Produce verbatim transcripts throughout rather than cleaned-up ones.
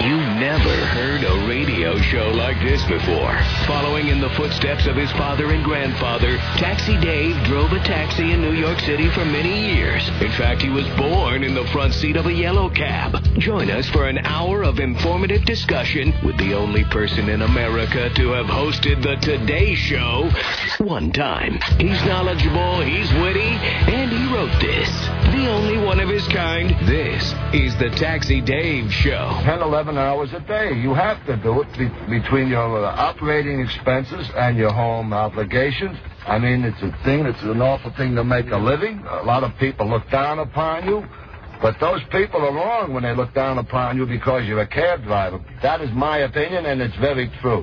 You've never heard a radio show like this before. Following in the footsteps of his father and grandfather, Taxi Dave drove a taxi in New York City for many years. In fact, he was born in the front seat of a yellow cab. Join us for an hour of informative discussion with the only person in America to have hosted the Today Show one time. He's knowledgeable, he's witty, and he wrote this. The only one of his kind. This is the Taxi Dave Show. ten, eleven hours a day. You have to do it be- between your uh, operating expenses and your home obligations. I mean, it's a thing, it's an awful thing to make a living. A lot of people look down upon you. But those people are wrong when they look down upon you because you're a cab driver. That is my opinion, and it's very true.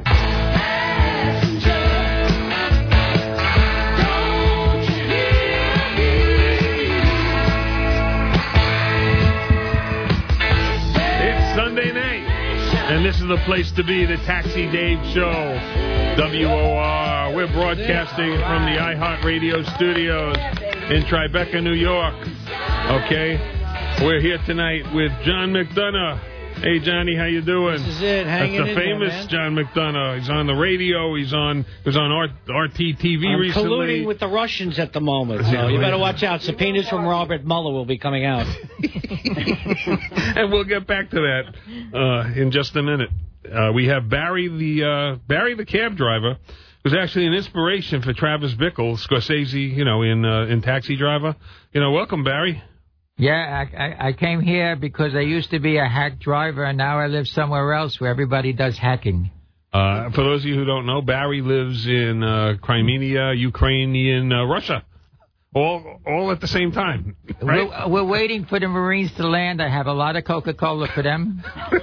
And this is the place to be, the Taxi Dave Show, W O R. We're broadcasting from the iHeartRadio studios in Tribeca, New York. Okay? We're here tonight with John McDonough. Hey, Johnny, how you doing? This is it, hanging That's the in famous there, man. John McDonough. He's on the radio. He's on He was on R T T V I'm recently. colluding with the Russians at the moment, so you better watch out. Subpoenas from Robert Mueller will be coming out. And we'll get back to that uh, in just a minute. Uh, we have Barry the uh, Barry the cab driver, who's actually an inspiration for Travis Bickle, Scorsese, you know, in uh, in Taxi Driver. You know, welcome, Barry. Yeah, I, I, I came here because I used to be a hack driver, and now I live somewhere else where everybody does hacking. Uh, for those of you who don't know, Barry lives in uh, Crimea, Ukraine, uh, Russia. All all at the same time, right? We're, we're waiting for the Marines to land. I have a lot of Coca-Cola for them.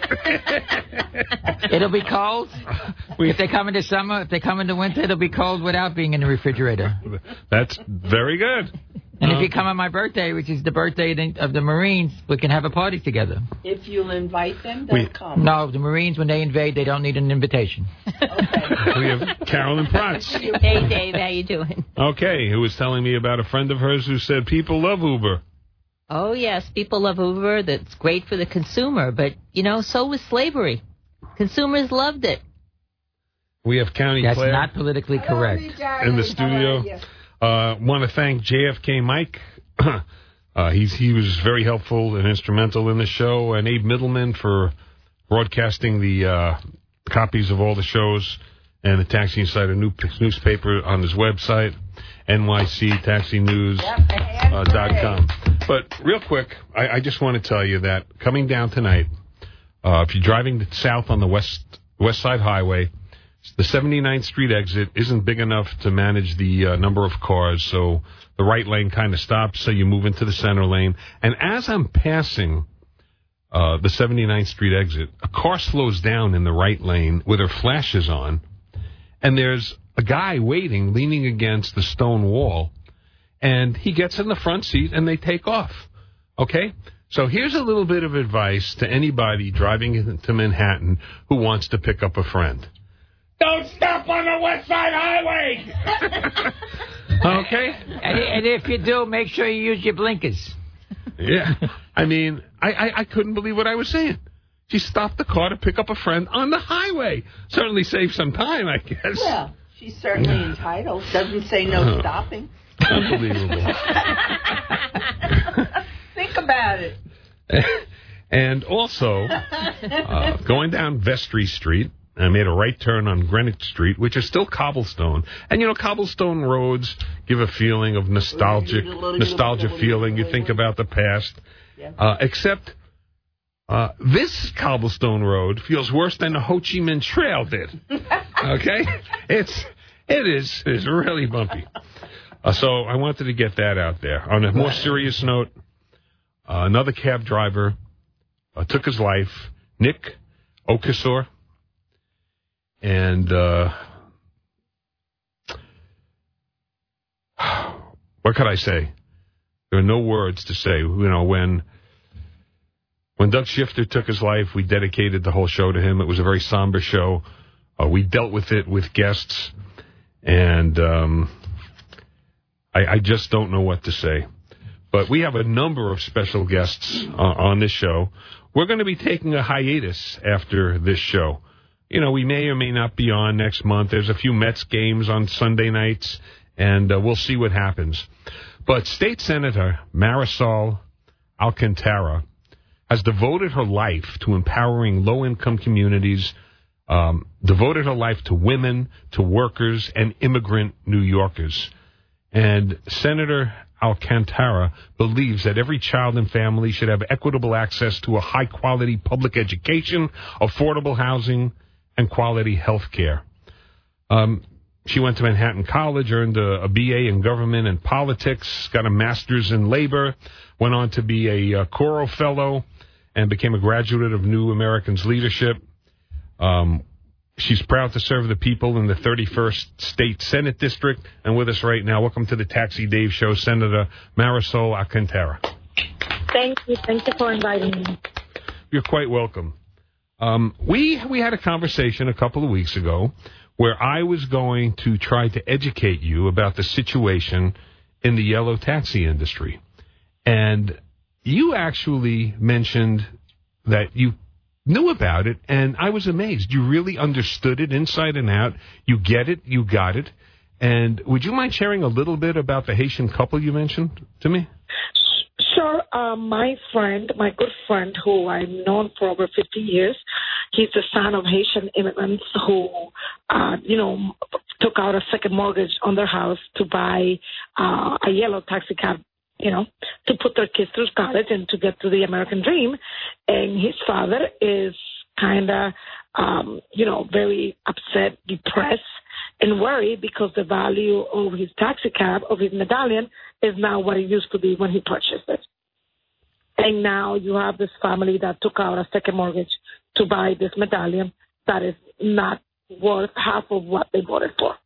It'll be cold. If they come in the summer, if they come in the winter, it'll be cold without being in the refrigerator. That's very good. And uh, if you come on my birthday, which is the birthday of the Marines, we can have a party together. If you'll invite them, they'll we, come. No, the Marines, when they invade, they don't need an invitation. Okay. We have Carolyn Protz. Hey, Dave, how you doing? Okay, who was telling me about a friend of hers who said people love Uber. Oh, yes, people love Uber. That's great for the consumer. But, you know, so was slavery. Consumers loved it. We have County That's Claire not politically correct. in the studio. Uh, want to thank J F K Mike. uh, he's he was very helpful and instrumental in the show, and Abe Middleman for broadcasting the uh, copies of all the shows and the Taxi Insider new, newspaper on his website, N Y C taxi news dot com. But real quick, I, I just want to tell you that coming down tonight, uh, if you're driving south on the west West Side Highway, the seventy-ninth Street exit isn't big enough to manage the uh, number of cars, so the right lane kind of stops, so you move into the center lane. And as I'm passing uh, the seventy-ninth Street exit, a car slows down in the right lane with her flashes on, and there's a guy waiting, leaning against the stone wall, and he gets in the front seat, and they take off. Okay? So here's a little bit of advice to anybody driving into Manhattan who wants to pick up a friend. Don't stop on the West Side Highway! Okay? And, and if you do, make sure you use your blinkers. Yeah. I mean, I, I, I couldn't believe what I was saying. She stopped the car to pick up a friend on the highway. Certainly saved some time, I guess. Well, she's certainly entitled. Doesn't say no Uh-huh. stopping. Unbelievable. Think about it. And also, uh, going down Vestry Street, I made a right turn on Greenwich Street, which is still cobblestone. And, you know, cobblestone roads give a feeling of nostalgic, nostalgia feeling. You think about the past. Uh, except uh, this cobblestone road feels worse than the Ho Chi Minh Trail did. Okay? It's, it is, it is really bumpy. Uh, so I wanted to get that out there. On a more serious note, uh, another cab driver uh, took his life, Nick Okasor. And uh, what could I say? There are no words to say. You know, when when Doug Shifter took his life, we dedicated the whole show to him. It was a very somber show. Uh, we dealt with it with guests, and um, I, I just don't know what to say. But we have a number of special guests uh, on this show. we're going to be taking a hiatus after this show. You know, we may or may not be on next month. There's a few Mets games on Sunday nights, and uh, we'll see what happens. But State Senator Marisol Alcantara has devoted her life to empowering low-income communities, um, devoted her life to women, to workers, and immigrant New Yorkers. And Senator Alcantara believes that every child and family should have equitable access to a high-quality public education, affordable housing, and quality health care. Um, she went to Manhattan College, earned a, a B A in government and politics, got a master's in labor, went on to be a, a Coro Fellow, and became a graduate of New Americans Leadership. Um, she's proud to serve the people in the thirty-first State Senate District. And with us right now, welcome to the Taxi Dave Show, Senator Marisol Alcantara. Thank you. Thank you for inviting me. You're quite welcome. Um, we we had a conversation a couple of weeks ago where I was going to try to educate you about the situation in the yellow taxi industry. And you actually mentioned that you knew about it, and I was amazed. You really understood it inside and out. You get it. You got it. And would you mind sharing a little bit about the Haitian couple you mentioned to me? Sure. Uh, my friend, my good friend, who I've known for over fifty years, he's the son of Haitian immigrants who, uh, you know, took out a second mortgage on their house to buy uh, a yellow taxi cab, you know, to put their kids through college and to get to the American dream. And his father is kind of, um, you know, very upset, depressed, and worried because the value of his taxi cab, of his medallion, is now what it used to be when he purchased it. And now you have this family that took out a second mortgage to buy this medallion that is not worth half of what they bought it for.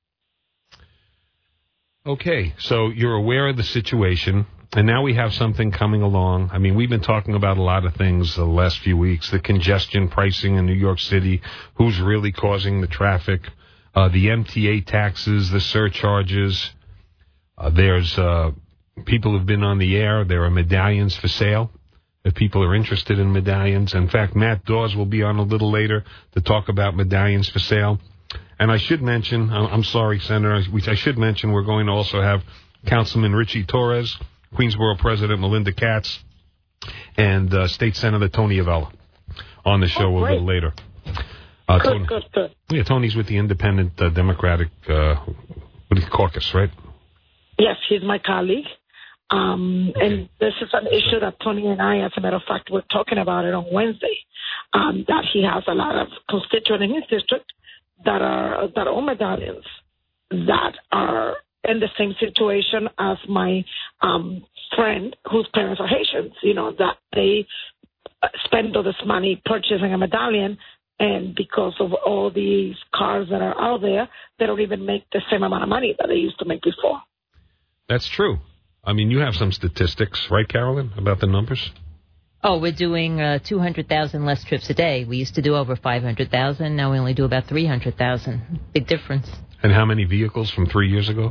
Okay, so you're aware of the situation, and now we have something coming along. I mean, we've been talking about a lot of things the last few weeks, the congestion pricing in New York City, who's really causing the traffic, uh, the M T A taxes, the surcharges. Uh, there's uh, people who've been on the air. There are medallions for sale if people are interested in medallions. In fact, Matt Dawes will be on a little later to talk about medallions for sale. And I should mention, I'm sorry, Senator, I should mention we're going to also have Councilman Richie Torres, Queensboro President Melinda Katz, and uh, State Senator Tony Avella on the show oh, a little later. Uh, good, Tony, good, good. Yeah, Tony's with the Independent uh, Democratic uh, what is it, Caucus, right? Yes, he's my colleague. Um, okay. And this is an issue that Tony and I, as a matter of fact, were talking about it on Wednesday, um, that he has a lot of constituents in his district that are that own medallions that are in the same situation as my um, friend whose parents are Haitians, you know, that they spend all this money purchasing a medallion, and because of all these cars that are out there, they don't even make the same amount of money that they used to make before. That's true. I mean, you have some statistics, right, Carolyn, about the numbers? Oh, we're doing uh, two hundred thousand less trips a day. We used to do over five hundred thousand. Now we only do about three hundred thousand. Big difference. And how many vehicles from three years ago?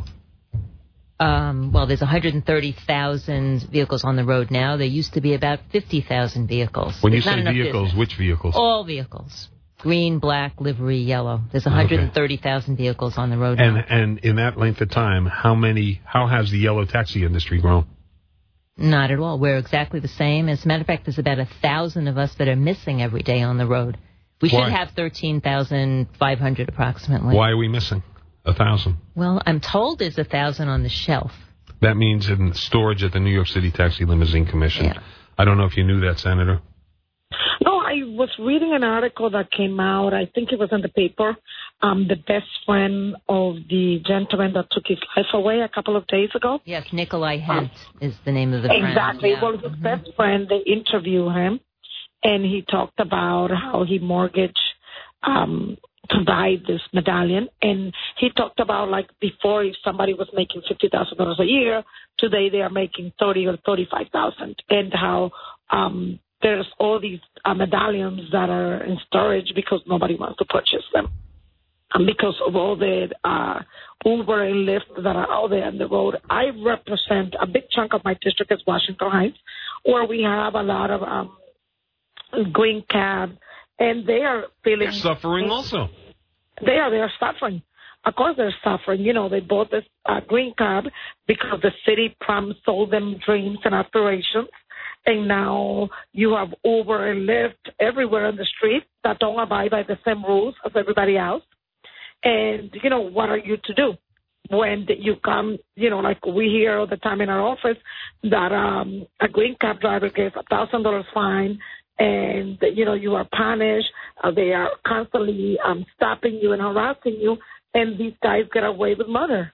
Um, well, there's one hundred thirty thousand vehicles on the road now. There used to be about fifty thousand vehicles. When there's you say vehicles, business. Which vehicles? All vehicles. Green, black, livery, yellow. There's one hundred thirty thousand okay. vehicles on the road and, now. And in that length of time, how many? How has the yellow taxi industry grown? Not at all. We're exactly the same. As a matter of fact, there's about a thousand of us that are missing every day on the road. We Why? should have thirteen thousand five hundred approximately. Why are we missing a thousand? Well, I'm told there's a thousand on the shelf. That means in storage at the New York City Taxi Limousine Commission. Yeah. I don't know if you knew that, Senator. No, I was reading an article that came out. I think it was in the paper. Um, the best friend of the gentleman that took his life away a couple of days ago. Yes, Nikolai Hent um, is the name of the friend. Exactly. Yeah. Well, his mm-hmm. best friend, they interviewed him, and he talked about how he mortgaged um, to buy this medallion. And he talked about, like, before, if somebody was making fifty thousand dollars a year, today they are making thirty or thirty-five thousand dollars, and how um, there's all these uh, medallions that are in storage because nobody wants to purchase them. And because of all the uh, Uber and Lyft that are out there on the road, I represent a big chunk of my district is Washington Heights, where we have a lot of um, green cab, and they are feeling... They're suffering also. They are. They are suffering. Of course they're suffering. You know, they bought this uh, green cab because the city promised sold them dreams and aspirations. And now you have Uber and Lyft everywhere on the street that don't abide by the same rules as everybody else. And, you know, what are you to do when you come, you know, like we hear all the time in our office that um, a green cab driver gets a one thousand dollars fine and, you know, you are punished. Uh, they are constantly um, stopping you and harassing you, and these guys get away with murder.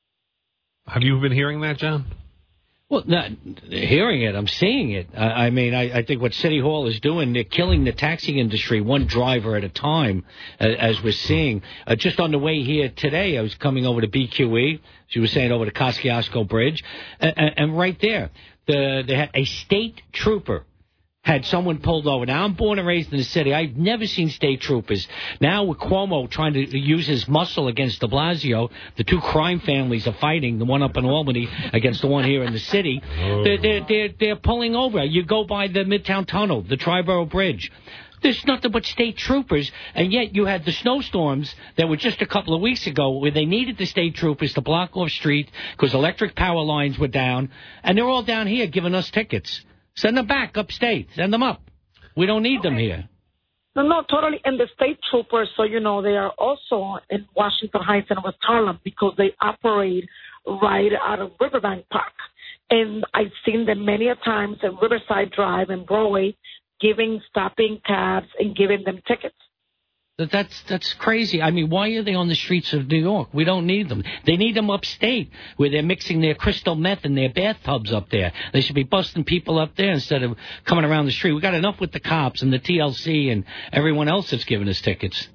Have you been hearing that, John? Well, not hearing it, I'm seeing it. I, I mean, I, I think what City Hall is doing, they're killing the taxi industry one driver at a time, uh, as we're seeing. Uh, just on the way here today, I was coming over to B Q E. She was saying over to Kosciuszko Bridge. And, and, and right there, the, they had a state trooper had someone pulled over. Now, I'm born and raised in the city. I've never seen state troopers. Now, with Cuomo trying to use his muscle against de Blasio, the two crime families are fighting, the one up in Albany against the one here in the city. Oh. They're, they're, they're, they're pulling over. You go by the Midtown Tunnel, the Triborough Bridge. There's nothing but state troopers, and yet you had the snowstorms that were just a couple of weeks ago where they needed the state troopers to block off street because electric power lines were down, and they're all down here giving us tickets. Send them back upstate. Send them up. We don't need them here. No, no, totally. And the state troopers, so you know, they are also in Washington Heights and West Harlem because they operate right out of Riverbank Park. And I've seen them many a times at Riverside Drive and Broadway giving, stopping cabs and giving them tickets. That's that's crazy. I mean, why are they on the streets of New York? We don't need them. They need them upstate where they're mixing their crystal meth in their bathtubs up there. They should be busting people up there instead of coming around the street. We got enough with the cops and the T L C and everyone else that's giving us tickets.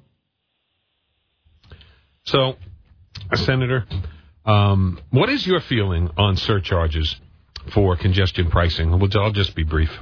So, Senator, um, what is your feeling on surcharges for congestion pricing? I'll just be brief.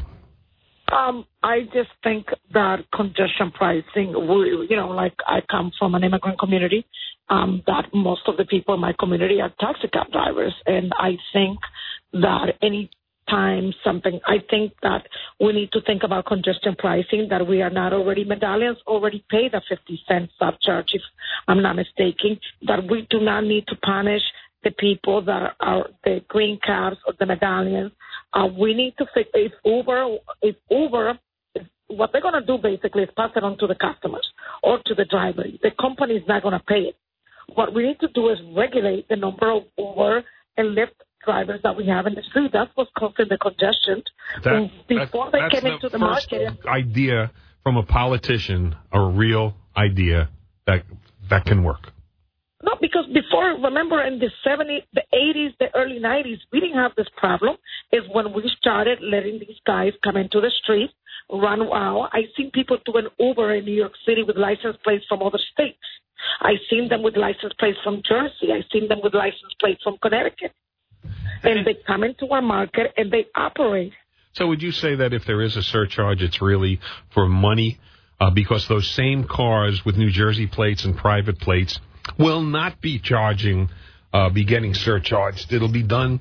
Um, I just think that congestion pricing, we, you know, like I come from an immigrant community, um, that most of the people in my community are taxi cab drivers. And I think that any time something, I think that we need to think about congestion pricing, that we are not already, medallions already pay the fifty cent surcharge, if I'm not mistaken, that we do not need to punish the people that are the green cabs or the medallions. Uh, we need to fix if Uber, if Uber, if, what they're going to do basically is pass it on to the customers or to the driver. The company is not going to pay it. What we need to do is regulate the number of Uber and Lyft drivers that we have in the street. That's what's causing the congestion. That, Before that, they came the into the first market, idea from a politician, a real idea that that can work. No, because before, remember in the seventies, the eighties, the early nineties, we didn't have this problem. Is when we started letting these guys come into the street, run wild. I've seen people doing Uber in New York City with license plates from other states. I've seen them with license plates from Jersey. I've seen them with license plates from Connecticut. And they come into our market and they operate. So would you say that if there is a surcharge, it's really for money? Uh, because those same cars with New Jersey plates and private plates will not be charging, uh, be getting surcharged. It'll be done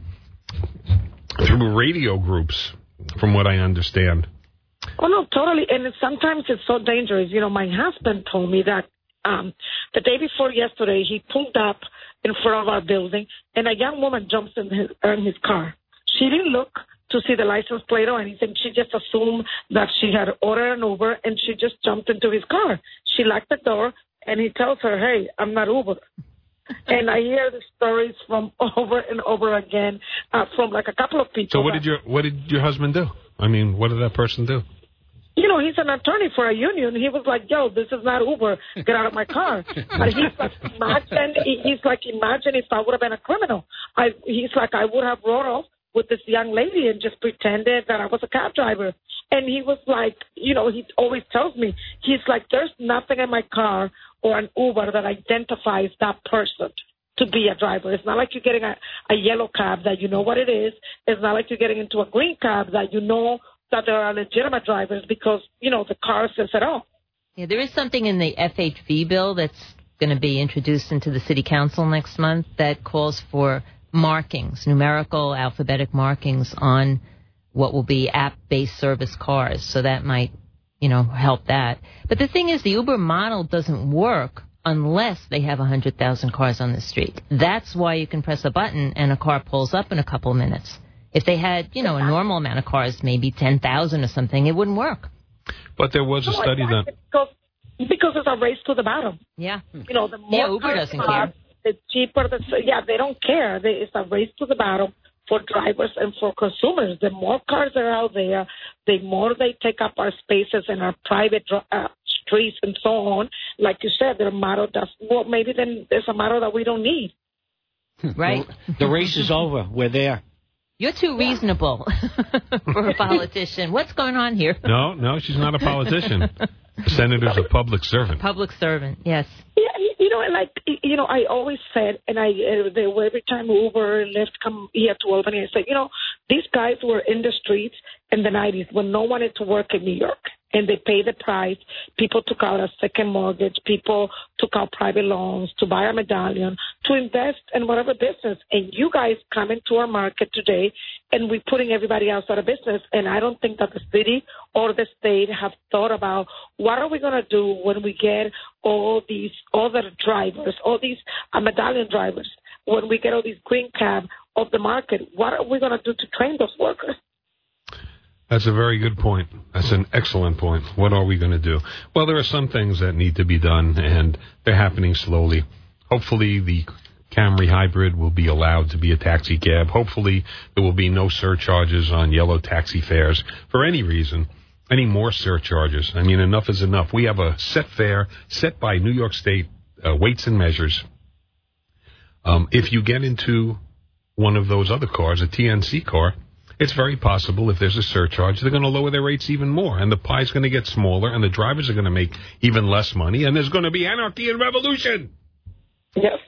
through radio groups, from what I understand. Oh, no, totally. And sometimes it's so dangerous. You know, my husband told me that um, the day before yesterday, he pulled up in front of our building, and a young woman jumps in his, in his car. She didn't look to see the license plate or anything. She just assumed that she had ordered an Uber, and she just jumped into his car. She locked the door. And he tells her, hey, I'm not Uber. And I hear the stories from over and over again uh, from like a couple of people. So what did your what did your husband do? I mean, what did that person do? You know, he's an attorney for a union. He was like, yo, this is not Uber. Get out of my car. But he's like, imagine, he's like, imagine if I would have been a criminal. I, he's like, I would have rode off with this young lady and just pretended that I was a cab driver. And he was like, you know, he always tells me, he's like, there's nothing in my car or an Uber that identifies that person to be a driver. It's not like you're getting a, a yellow cab that you know what it is. It's not like you're getting into a green cab that you know that there are legitimate drivers because, you know, the car says it all. Yeah, there is something in the F H V bill that's going to be introduced into the city council next month that calls for markings, numerical, alphabetic markings on what will be app-based service cars. So that might you know, help that. But the thing is, the Uber model doesn't work unless they have one hundred thousand cars on the street. That's why you can press a button and a car pulls up in a couple of minutes. If they had, you know, a normal amount of cars, maybe ten thousand or something, it wouldn't work. But there was a study that... Because, because it's a race to the bottom. Yeah. You know, the more yeah, Uber cars doesn't are, care. the cheaper the... Yeah, they don't care. They, it's a race to the bottom for drivers and for consumers. The more cars are out there, the more they take up our spaces in our private uh, streets and so on. Like you said, their model does... Well, maybe then there's a model that we don't need. Right? The race is over. We're there. You're too reasonable for a politician. What's going on here? No, no, she's not a politician. The senator's a public servant. Public servant, yes. Yeah, you know, like, you know, I always said, and I, uh, they, every time Uber and Lyft come here to Albany, I said, you know, these guys were in the streets in the nineties when no one wanted to work in New York. And they paid the price. People took out a second mortgage. People took out private loans to buy a medallion, to invest in whatever business. And you guys come into our market today, and we're putting everybody else out of business. And I don't think that the city or the state have thought about what are we going to do when we get all these other drivers, all these uh, medallion drivers, when we get all these green cab off the market. What are we going to do to train those workers? That's a very good point. That's an excellent point. What are we going to do? Well, there are some things that need to be done, and they're happening slowly. Hopefully, the Camry Hybrid will be allowed to be a taxi cab. Hopefully, there will be no surcharges on yellow taxi fares for any reason, any more surcharges. I mean, enough is enough. We have a set fare set by New York State uh, weights and measures. Um, if you get into one of those other cars, a T N C car, it's very possible if there's a surcharge, they're going to lower their rates even more, and the pie's going to get smaller, and the drivers are going to make even less money, and there's going to be anarchy and revolution. Yes.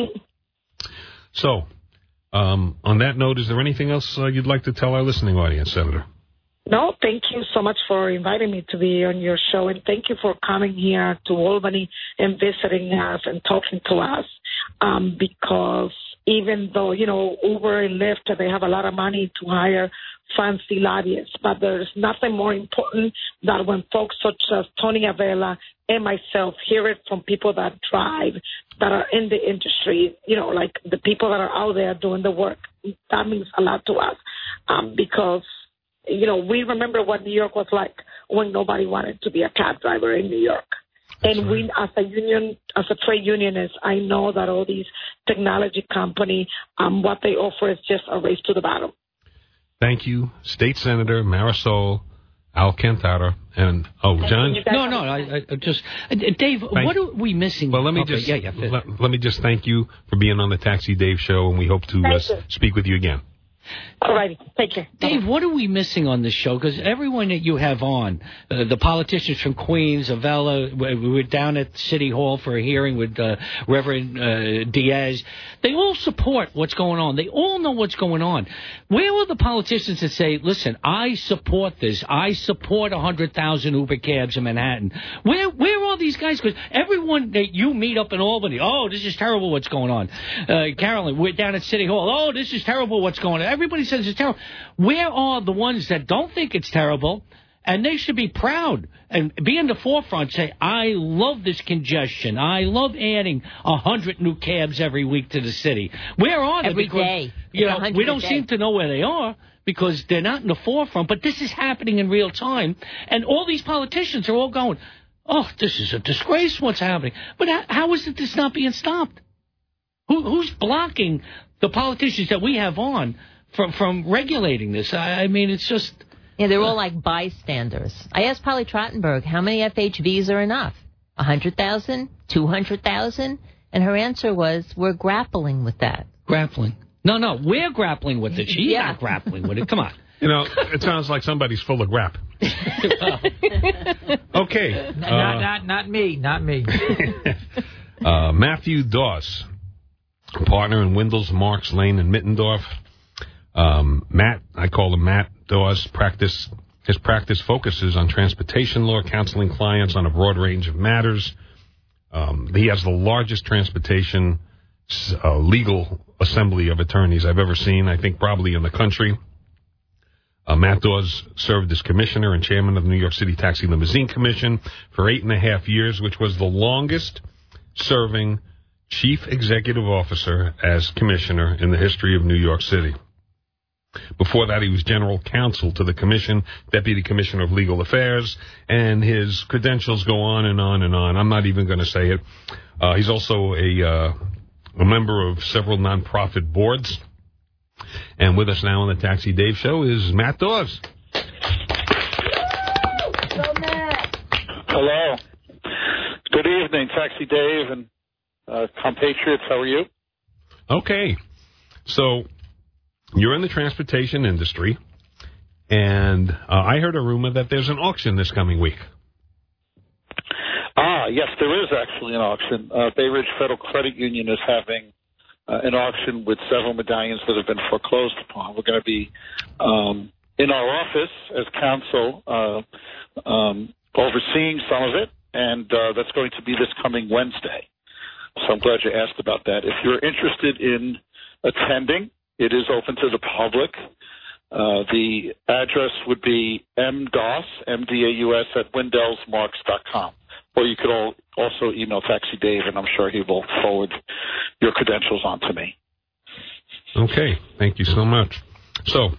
So, um, on that note, is there anything else uh, you'd like to tell our listening audience, Senator? No, thank you so much for inviting me to be on your show, and thank you for coming here to Albany and visiting us and talking to us, um, because even though, you know, Uber and Lyft, they have a lot of money to hire fancy lobbyists, but there's nothing more important than when folks such as Tony Avella and myself hear it from people that drive, that are in the industry, you know, like the people that are out there doing the work. That means a lot to us, um, because, you know, we remember what New York was like when nobody wanted to be a cab driver in New York. That's and right. we, as a union, as a trade unionist, I know that all these technology company, um, what they offer is just a race to the bottom. Thank you, State Senator Marisol Alcantara. And, oh, John? No, no, I, I just... Uh, Dave, Thank what are we missing? Well, let me okay, just yeah, yeah. Let, let me just thank you for being on the Taxi Dave show, and we hope to uh, speak with you again. All right. Take care. Dave, what are we missing on this show? Because everyone that you have on, uh, the politicians from Queens, Avella, we were down at City Hall for a hearing with uh, Reverend uh, Diaz. They all support what's going on. They all know what's going on. Where are the politicians that say, listen, I support this. I support one hundred thousand Uber cabs in Manhattan. Where where are these guys? Because everyone that you meet up in Albany, oh, this is terrible what's going on. Uh, Carolyn, we're down at City Hall. Oh, this is terrible what's going on. Everybody says it's terrible. Where are the ones that don't think it's terrible? And they should be proud and be in the forefront. Say, I love this congestion. I love adding a hundred new cabs every week to the city. Where are they? Every because, day. You It's know, we don't a seem day. to know where they are because they're not in the forefront. But this is happening in real time. And all these politicians are all going, oh, this is a disgrace what's happening. But how, how is it this not being stopped? Who, who's blocking the politicians that we have on from from regulating this? I, I mean, it's just... Yeah, they're all like bystanders. I asked Polly Trottenberg, how many F H Vs are enough? one hundred thousand? two hundred thousand? And her answer was, we're grappling with that. Grappling. No, no, we're grappling with it. She's Yeah. not grappling with it. Come on. You know, it sounds like somebody's full of rap. Okay. Not, Uh, not, not me, not me. uh, Matthew Doss, a partner in Windles, Marks Lane, and Mittendorf. Um, Matt, I call him Matt Dawes, practice, his practice focuses on transportation law, counseling clients on a broad range of matters. Um, he has the largest transportation uh, legal assembly of attorneys I've ever seen, I think probably in the country. Uh, Matt Dawes served as commissioner and chairman of the New York City Taxi Limousine Commission for eight and a half years, which was the longest serving chief executive officer as commissioner in the history of New York City. Before that, he was general counsel to the commission, deputy commissioner of legal affairs, and his credentials go on and on and on. I'm not even going to say it. Uh, he's also a, uh, a member of several nonprofit boards. And with us now on the Taxi Dave Show is Matt Dawes. Hello, Matt. Hello. Good evening, Taxi Dave and uh, compatriots. How are you? Okay. So you're in the transportation industry, and uh, I heard a rumor that there's an auction this coming week. Ah, yes, there is actually an auction. Uh, Bay Ridge Federal Credit Union is having uh, an auction with several medallions that have been foreclosed upon. We're going to be um, in our office as counsel uh, um, overseeing some of it, and uh, that's going to be this coming Wednesday. So I'm glad you asked about that. If you're interested in attending, it is open to the public. Uh, the address would be M D A U S, M D A U S, at Windells Marks dot com. Or you could all also email Taxi Dave, and I'm sure he will forward your credentials on to me. Okay. Thank you so much. So,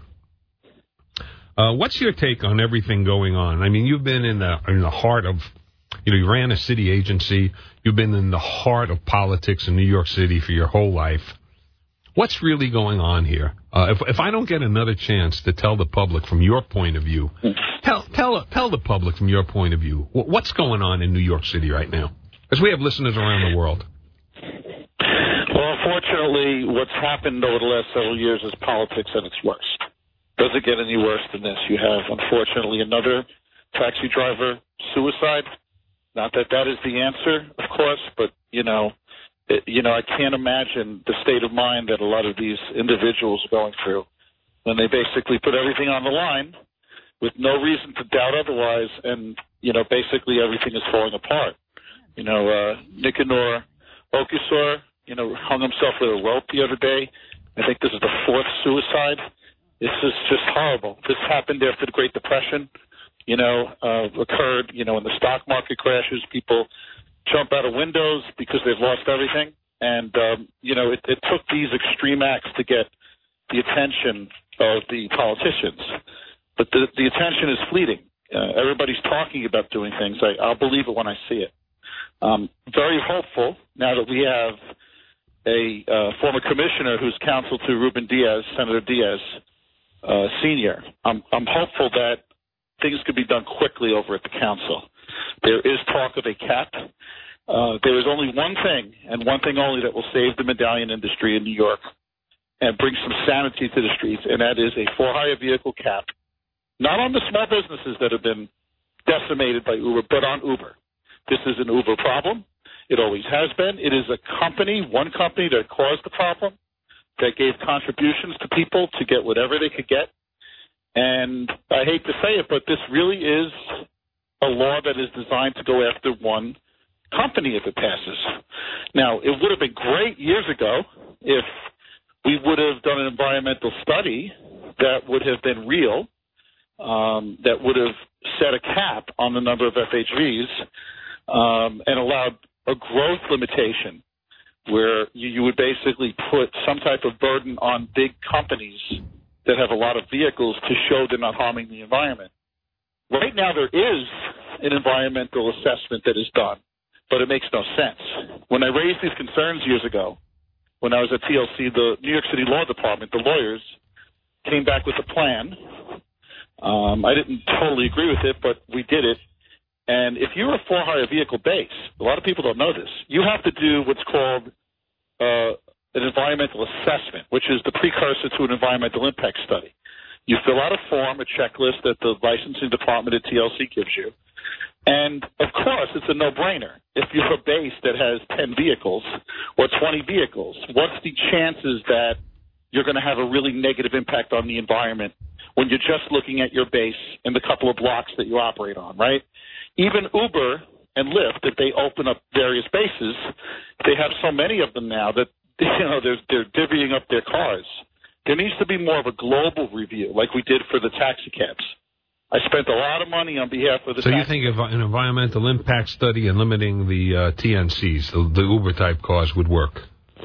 uh, what's your take on everything going on? I mean, you've been in the in the heart of, you know, you ran a city agency. You've been in the heart of politics in New York City for your whole life. What's really going on here? Uh, if if I don't get another chance to tell the public from your point of view, tell tell tell the public from your point of view what's going on in New York City right now, because we have listeners around the world. Well, unfortunately, what's happened over the last several years is politics at its worst. Doesn't get any worse than this. You have, unfortunately, another taxi driver suicide. Not that that is the answer, of course, but you know. It, you know, I can't imagine the state of mind that a lot of these individuals are going through when they basically put everything on the line with no reason to doubt otherwise, and, you know, basically everything is falling apart. You know, uh, Nicanor Okisor, you know, hung himself with a rope the other day. I think this is the fourth suicide. This is just horrible. This happened after the Great Depression, you know, uh, occurred, you know, when the stock market crashes, people jump out of windows because they've lost everything. And, um, you know, it, it took these extreme acts to get the attention of the politicians. But the, the attention is fleeting. Uh, everybody's talking about doing things. I, I'll believe it when I see it. Um, very hopeful now that we have a uh, former commissioner who's counsel to Ruben Diaz, Senator Diaz, uh, Senior. I'm, I'm hopeful that things could be done quickly over at the council. There is talk of a cap. Uh, there is only one thing, and one thing only, that will save the medallion industry in New York and bring some sanity to the streets, and that is a for-hire vehicle cap. Not on the small businesses that have been decimated by Uber, but on Uber. This is an Uber problem. It always has been. It is a company, one company, that caused the problem, that gave contributions to people to get whatever they could get. And I hate to say it, but this really is a law that is designed to go after one company if it passes. Now, it would have been great years ago if we would have done an environmental study that would have been real, um, that would have set a cap on the number of F H Vs um, and allowed a growth limitation where you, you would basically put some type of burden on big companies that have a lot of vehicles to show they're not harming the environment. Right now, there is an environmental assessment that is done, but it makes no sense. When I raised these concerns years ago, when I was at T L C, the New York City Law Department, the lawyers, came back with a plan. Um, I didn't totally agree with it, but we did it. And if you're a for-hire vehicle base, a lot of people don't know this, you have to do what's called uh, an environmental assessment, which is the precursor to an environmental impact study. You fill out a form, a checklist that the licensing department at T L C gives you. And, of course, it's a no-brainer. If you're a base that has ten vehicles or twenty vehicles, what's the chances that you're going to have a really negative impact on the environment when you're just looking at your base and the couple of blocks that you operate on, right? Even Uber and Lyft, if they open up various bases, they have so many of them now that, you know, they're, they're divvying up their cars. there needs to be more of a global review, like we did for the taxi cabs. I spent a lot of money on behalf of the So taxi you think if an environmental impact study and limiting the uh, T N Cs, the, the Uber-type cars, would work?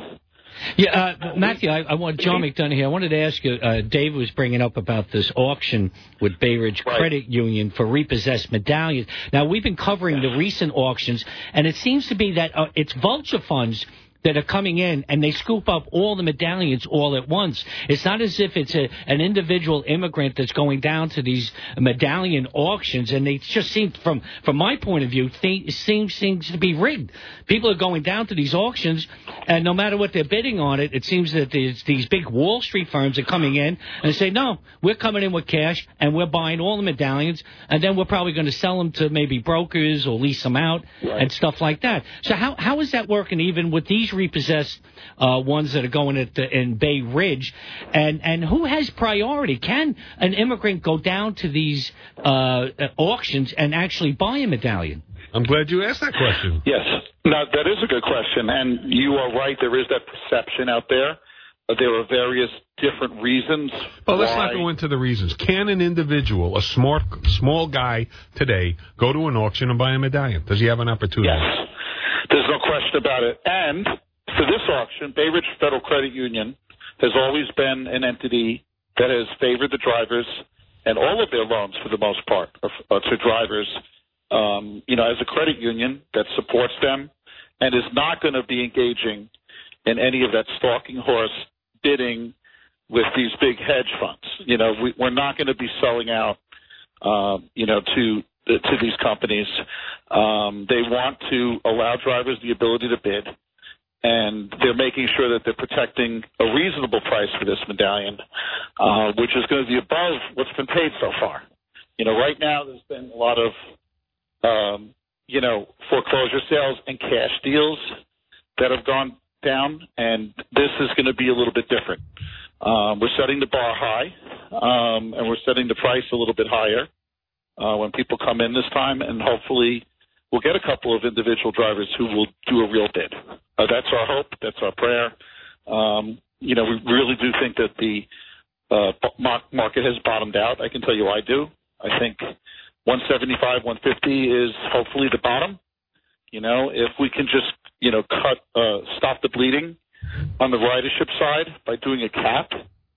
Yeah, uh, Matthew, I, I want John McDonough here. I wanted to ask you, uh, Dave was bringing up about this auction with Bay Ridge Right. Credit Union for repossessed medallions. Now, we've been covering the recent auctions, and it seems to be that uh, it's vulture funds that are coming in, and they scoop up all the medallions all at once. It's not as if it's a, an individual immigrant that's going down to these medallion auctions, and they just seem, from from my point of view, th- seems seems to be rigged. People are going down to these auctions, and no matter what they're bidding on it, it seems that there's these big Wall Street firms are coming in and say, no, we're coming in with cash, and we're buying all the medallions, and then we're probably going to sell them to maybe brokers or lease them out Right. and stuff like that. So how how is that working even with these repossessed uh, ones that are going at the, in Bay Ridge, and and who has priority? Can an immigrant go down to these uh, auctions and actually buy a medallion? I'm glad you asked that question. Yes. No, that is a good question, and you are right. There is that perception out there. Uh, there are various different reasons. Well, let's why. not go into the reasons. Can an individual, a smart, small guy today, go to an auction and buy a medallion? Does he have an opportunity? Yes. There's no question about it. And for this auction, Bay Ridge Federal Credit Union has always been an entity that has favored the drivers, and all of their loans, for the most part, are, are to drivers, um, you know, as a credit union that supports them and is not going to be engaging in any of that stalking horse bidding with these big hedge funds. You know, we, we're not going to be selling out, um, you know, to to these companies. Um, they want to allow drivers the ability to bid, and they're making sure that they're protecting a reasonable price for this medallion, uh, which is going to be above what's been paid so far. You know, right now there's been a lot of, um, you know, foreclosure sales and cash deals that have gone down, and this is going to be a little bit different. Um, we're setting the bar high, um, and we're setting the price a little bit higher uh, when people come in this time, and hopefully we'll get a couple of individual drivers who will do a real bid. Uh, that's our hope. That's our prayer. Um, you know, we really do think that the uh, market has bottomed out. I can tell you I do. I think one seventy-five, one fifty is hopefully the bottom. You know, if we can just, you know, cut, uh, stop the bleeding on the ridership side by doing a cap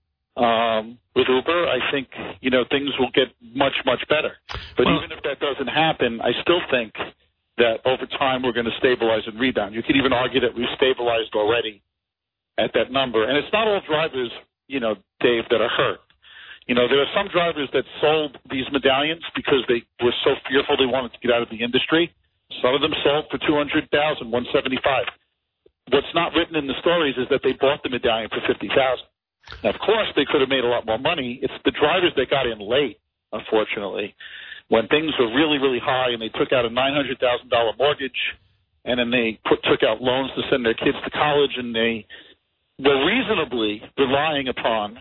um, with Uber, I think, you know, things will get much, much better. But well, even if that doesn't happen, I still think that over time we're going to stabilize and rebound. You could even argue that we've stabilized already at that number. And it's not all drivers, you know, Dave, that are hurt. You know, there are some drivers that sold these medallions because they were so fearful they wanted to get out of the industry. Some of them sold for two hundred thousand dollars, one seventy-five. What's not written in the stories is that they bought the medallion for fifty thousand dollars. Now, of course, they could have made a lot more money. It's the drivers that got in late, unfortunately, when things were really, really high and they took out a nine hundred thousand dollars mortgage and then they put, took out loans to send their kids to college, and they were reasonably relying upon,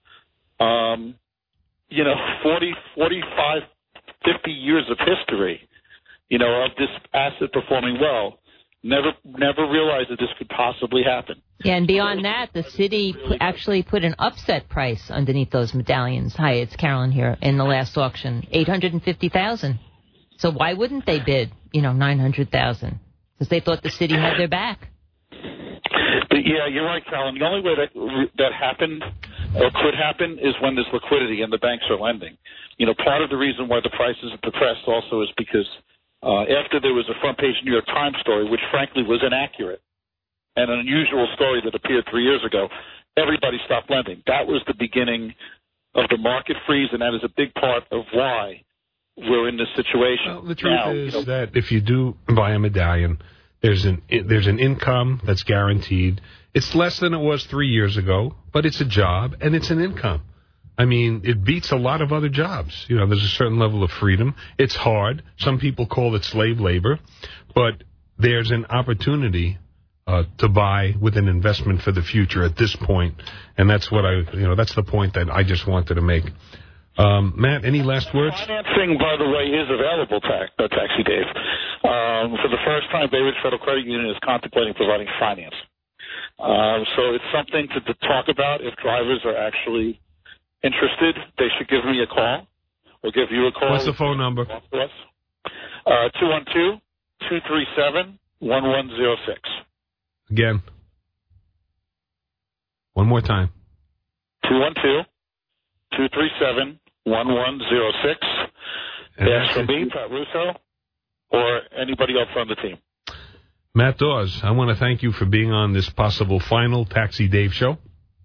um, you know, forty, forty-five, fifty years of history, you know, of this asset performing well. Never, never realized that this could possibly happen. Yeah, and beyond that, the city p- actually put an upset price underneath those medallions. Hi, it's Carolyn here. In the last auction, eight hundred and fifty thousand. So why wouldn't they bid, you know, nine hundred thousand? Because they thought the city had their back. But yeah, you're right, Carolyn. The only way that that happened or could happen is when there's liquidity and the banks are lending. You know, part of the reason why the prices are depressed also is because Uh, after there was a front-page New York Times story, which frankly was inaccurate and an unusual story that appeared three years ago, everybody stopped lending. That was the beginning of the market freeze, and that is a big part of why we're in this situation. Well, the truth now, is you know, that if you do buy a medallion, there's an there's an income that's guaranteed. It's less than it was three years ago, but it's a job and it's an income. I mean, it beats a lot of other jobs. You know, there's a certain level of freedom. It's hard. Some people call it slave labor, but there's an opportunity uh, to buy with an investment for the future at this point, and that's what I, you know, that's the point that I just wanted to make. Um, Matt, any last words? Financing, by the way, is available, tax, uh, Taxi Dave. Um, for the first time, Bay Ridge Federal Credit Union is contemplating providing financing. Uh, so it's something to, to talk about. If drivers are actually interested, they should give me a call or give you a call. What's the phone number? Uh, two one two, two three seven, one one zero six. Again. One more time. two one two, two three seven, one one zero six. Ask for me, Pat Russo, or anybody else on the team. Matt Dawes, I want to thank you for being on this possible final Taxi Dave show.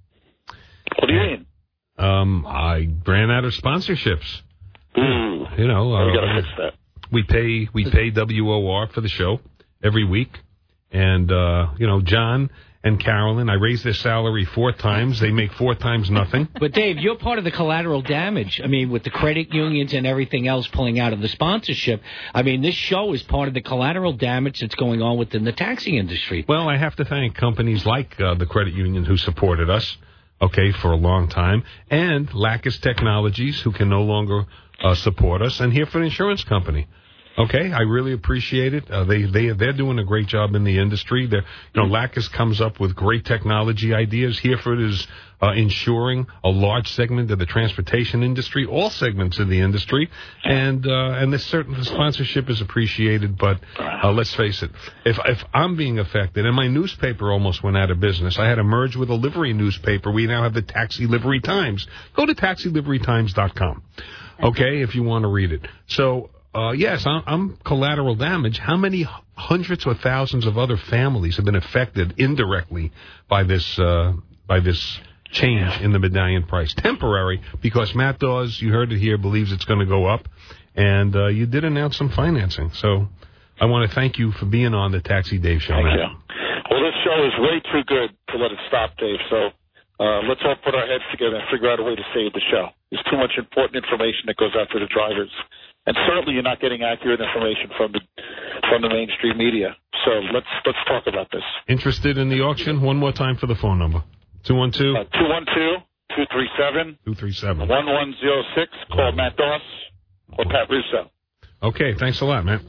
What do you mean? Um, I ran out of sponsorships. Ooh. You know, uh, we got to fix that. We pay we pay W O R for the show every week, and uh, you know, John and Carolyn, I raised their salary four times. They make four times nothing. But, Dave, you're part of the collateral damage. I mean, with the credit unions and everything else pulling out of the sponsorship, I mean, this show is part of the collateral damage that's going on within the taxi industry. Well, I have to thank companies like uh, the credit union who supported us, okay, for a long time, and Lacus Technologies, who can no longer uh, support us, and Hereford Insurance Company. Okay, I really appreciate it. Uh, they they they're doing a great job in the industry. They're, you know, Lacus comes up with great technology ideas. Hereford is uh, insuring a large segment of the transportation industry, all segments of the industry, and uh, and this certain the sponsorship is appreciated. But uh, let's face it, if if I'm being affected, and my newspaper almost went out of business, I had to merge with a livery newspaper. We now have the Taxi Livery Times. Go to taxi livery times dot com. Okay, if you want to read it. So. Uh, yes, I'm, I'm collateral damage. How many hundreds or thousands of other families have been affected indirectly by this uh, by this change in the medallion price? Temporary, because Matt Dawes, you heard it here, believes it's going to go up, and uh, you did announce some financing. So I want to thank you for being on the Taxi Dave Show. Thank Matt. you. Well, this show is way too good to let it stop, Dave. So uh, let's all put our heads together and figure out a way to save the show. There's too much important information that goes out to the drivers. And certainly you're not getting accurate information from the from the mainstream media. So let's let's talk about this. Interested in the auction? One more time for the phone number. two one two, two one two, two three seven, two three seven, one one zero six. Call Matt Dawes or Pat Russo. Okay, thanks a lot, Matt.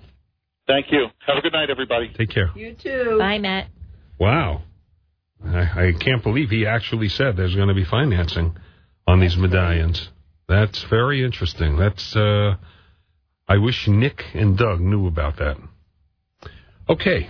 Thank you. Have a good night, everybody. Take care. You too. Bye, Matt. Wow. I, I can't believe he actually said there's going to be financing on these medallions. That's very interesting. That's, uh, I wish Nick and Doug knew about that. Okay.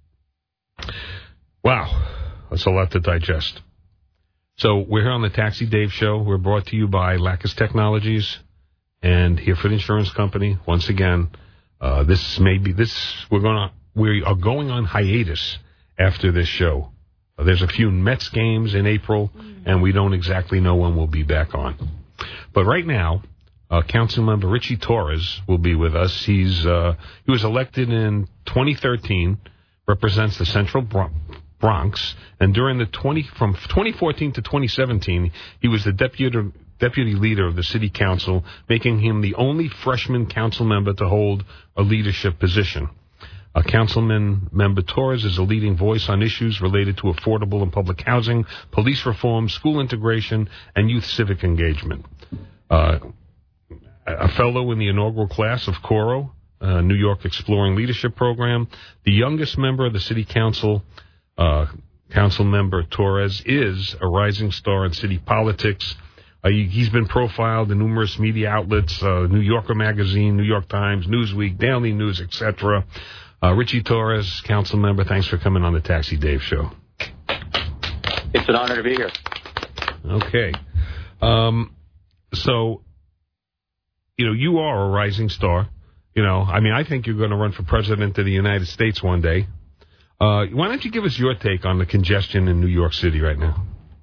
Wow. That's a lot to digest. So we're here on the Taxi Dave Show. We're brought to you by Lacus Technologies and Hereford Insurance Company. Once again, uh, this may be, this, we're going to, we are going on hiatus after this show. Uh, there's a few Mets games in April, and we don't exactly know when we'll be back on. But right now, uh, Councilmember Richie Torres will be with us. He's uh, he was elected in twenty thirteen, represents the Central Bronx, and during the twenty from twenty fourteen to twenty seventeen, he was the deputy deputy leader of the city council, making him the only freshman council member to hold a leadership position. Uh, Councilman Member Torres is a leading voice on issues related to affordable and public housing, police reform, school integration, and youth civic engagement. Uh, a fellow in the inaugural class of CORO, uh, New York Exploring Leadership Program, the youngest member of the City Council, uh, Council Member Torres is a rising star in city politics. Uh, he, he's been profiled in numerous media outlets, uh, New Yorker Magazine, New York Times, Newsweek, Daily News, et cetera. Uh, Richie Torres, council member, thanks for coming on the Taxi Dave Show. It's an honor to be here. Okay. Um, so, you know, you are a rising star. You know, I mean, I think you're going to run for president of the United States one day. Uh, why don't you give us your take on the congestion in New York City right now?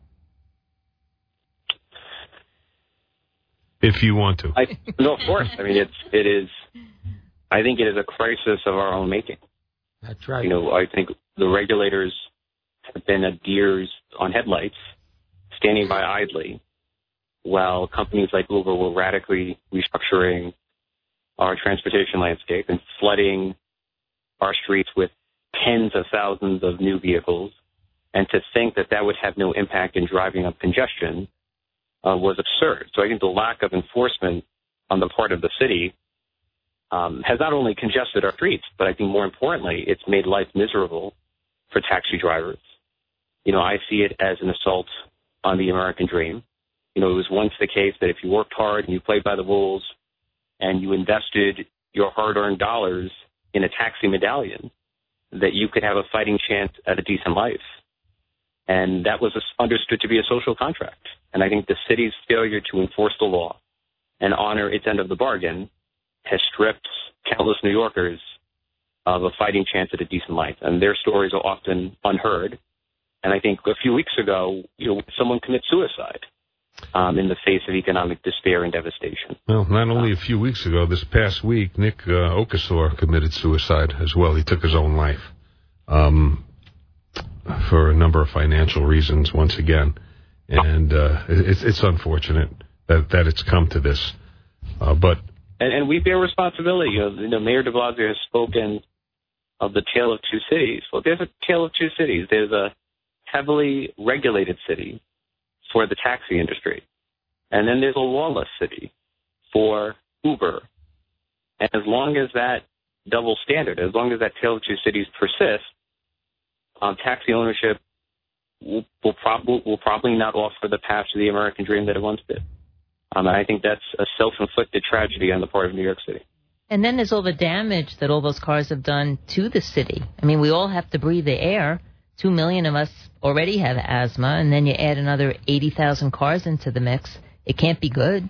If you want to. I, no, of course. I mean, it's, it is... I think it is a crisis of our own making. That's right. You know, I think the regulators have been at deers on headlights, standing by idly, while companies like Uber were radically restructuring our transportation landscape and flooding our streets with tens of thousands of new vehicles. And to think that that would have no impact in driving up congestion uh, was absurd. So I think the lack of enforcement on the part of the city Um, has not only congested our streets, but I think more importantly, it's made life miserable for taxi drivers. you know, I see it as an assault on the American dream. You know, it was once the case that if you worked hard and you played by the rules and you invested your hard-earned dollars in a taxi medallion, that you could have a fighting chance at a decent life. And that was understood to be a social contract. And I think the city's failure to enforce the law and honor its end of the bargain has stripped countless New Yorkers of a fighting chance at a decent life. And their stories are often unheard. And I think a few weeks ago, you know, someone committed suicide um, in the face of economic despair and devastation. Well, not only a few weeks ago, this past week, Nick uh, Okasor committed suicide as well. He took his own life um, for a number of financial reasons, once again. And uh, it's, it's unfortunate that, that it's come to this. Uh, but and, and we bear responsibility. You know, you know, Mayor de Blasio has spoken of the tale of two cities. Well, there's a tale of two cities. There's a heavily regulated city for the taxi industry, and then there's a lawless city for Uber. And as long as that double standard, as long as that tale of two cities persists, um, taxi ownership will, will, prob- will probably not offer the path to the American dream that it once did. Um, and I think that's a self-inflicted tragedy on the part of New York City. And then there's all the damage that all those cars have done to the city. I mean, we all have to breathe the air. Two million of us already have asthma, and then you add another eighty thousand cars into the mix. It can't be good.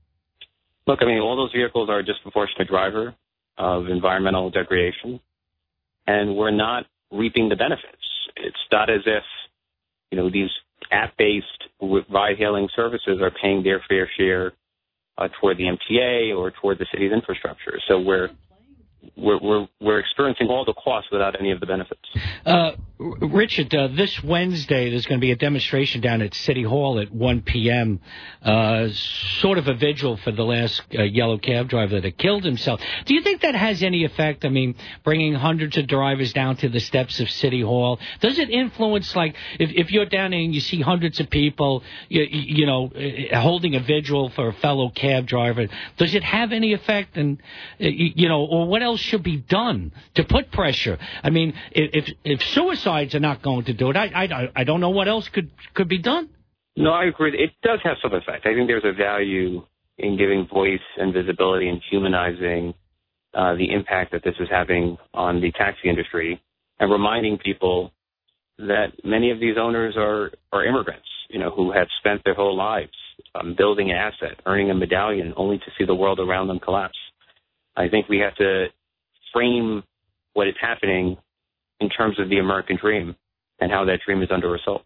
Look, I mean, all those vehicles are a disproportionate driver of environmental degradation, and we're not reaping the benefits. It's not as if, you know, these app-based ride-hailing services are paying their fair share uh, toward the M T A or toward the city's infrastructure. So we're We're, we're we're experiencing all the costs without any of the benefits. Uh, Richard, uh, this Wednesday there's going to be a demonstration down at City Hall at one p.m., uh, sort of a vigil for the last uh, yellow cab driver that killed himself. Do you think that has any effect? I mean, bringing hundreds of drivers down to the steps of City Hall, does it influence, like, if, if you're down there and you see hundreds of people, you, you know, holding a vigil for a fellow cab driver, does it have any effect? And, you know, or what else should be done to put pressure? I mean, if if suicides are not going to do it, I I, I don't know what else could, could be done. No, I agree. It does have some effect. I think there's a value in giving voice and visibility and humanizing uh, the impact that this is having on the taxi industry, and reminding people that many of these owners are, are immigrants, you know, who have spent their whole lives um, building an asset, earning a medallion, only to see the world around them collapse. I think we have to frame what is happening in terms of the American dream and how that dream is under assault.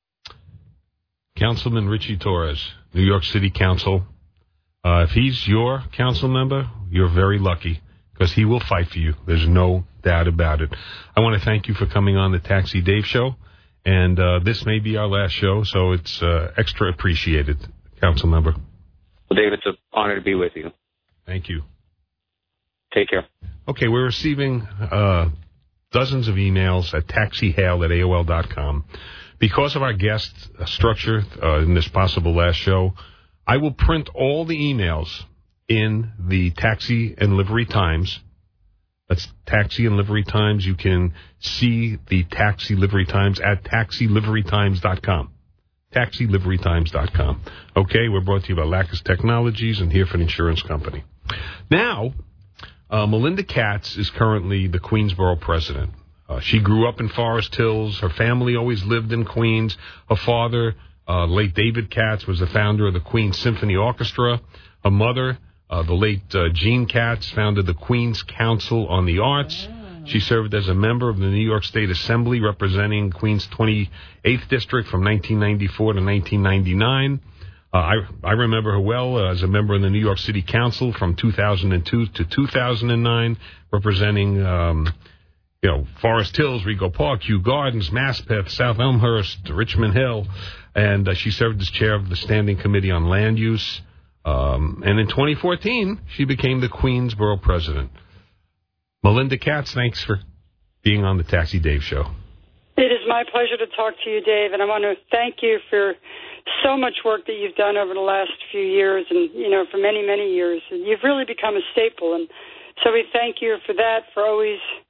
Councilman Richie Torres, New York City Council. Uh, if he's your council member, you're very lucky because he will fight for you. There's no doubt about it. I want to thank you for coming on the Taxi Dave Show, and uh, this may be our last show, so it's uh, extra appreciated, Council member. Well, Dave, it's an honor to be with you. Thank you. Take care. Okay, we're receiving uh, dozens of emails at taxihail at A O L dot com. Because of our guest uh, structure uh, in this possible last show, I will print all the emails in the Taxi and Livery Times. That's Taxi and Livery Times. You can see the Taxi Livery Times at taxi livery times dot com. taxi livery times dot com. Okay, we're brought to you by Lacus Technologies and Hereford Insurance Company. Now, Uh, Melinda Katz is currently the Queensborough president. Uh, she grew up in Forest Hills. Her family always lived in Queens. Her father, uh, late David Katz, was the founder of the Queens Symphony Orchestra. Her mother, uh, the late uh, Jean Katz, founded the Queens Council on the Arts. She served as a member of the New York State Assembly representing Queens twenty-eighth District from nineteen ninety-four to nineteen ninety-nine. Uh, I, I remember her well uh, as a member of the New York City Council from two thousand two to two thousand nine, representing, um, you know, Forest Hills, Rego Park, Kew Gardens, Maspeth, South Elmhurst, Richmond Hill, and uh, she served as chair of the Standing Committee on Land Use. Um, and in twenty fourteen, she became the Queensborough president. Melinda Katz, thanks for being on the Taxi Dave Show. It is my pleasure to talk to you, Dave, and I want to thank you for so much work that you've done over the last few years and, you know, for many, many years. You've really become a staple, and so we thank you for that, for always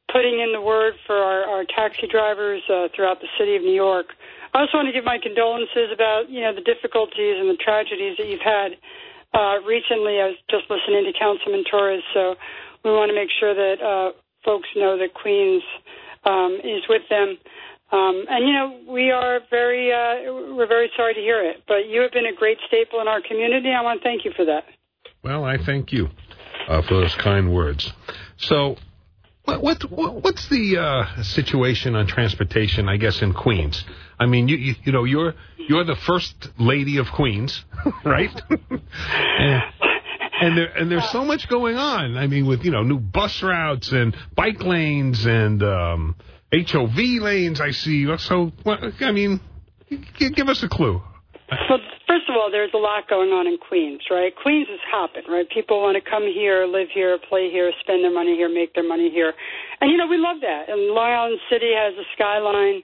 putting in the word for our, our taxi drivers uh, throughout the city of New York. I also want to give my condolences about, you know, the difficulties and the tragedies that you've had uh, recently. I was just listening to Councilman Torres, so we want to make sure that uh, folks know that Queens um, is with them. Um, and, you know, we are very, uh, we're very sorry to hear it. But you have been a great staple in our community. I want to thank you for that. Well, I thank you uh, for those kind words. So what, what, what's the uh, situation on transportation, I guess, in Queens? I mean, you, you, you know, you're you're the first lady of Queens, right? and, and there and there's so much going on. I mean, with, you know, new bus routes and bike lanes and um, H O V lanes, I see. So, I mean, give us a clue. Well, first of all, there's a lot going on in Queens, right? Queens is hopping, right? People want to come here, live here, play here, spend their money here, make their money here. And, you know, we love that. And Long Island City has a skyline